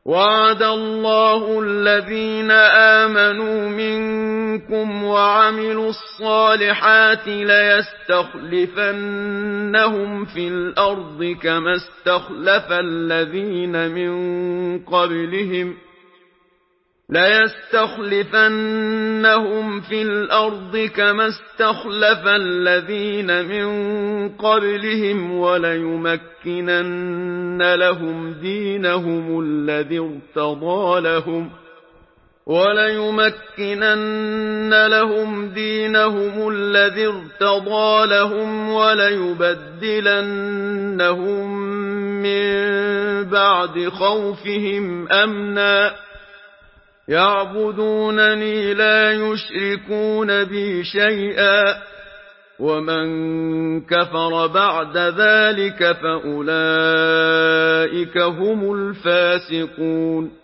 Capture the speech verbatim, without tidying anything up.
وعد الله الذين آمنوا منكم وعملوا الصالحات ليستخلفنهم في الأرض كما استخلف الذين من قبلهم ليستخلفنهم في الأرض كما استخلف الذين من قبلهم وليمكنن لهم دينهم الذي ارتضى لهم وليمكنن لهم دينهم الذي ارتضى لهم وليبدلنهم من بعد خوفهم أمنا يعبدونني لا يشركون بي شيئا ومن كفر بعد ذلك فأولئك هم الفاسقون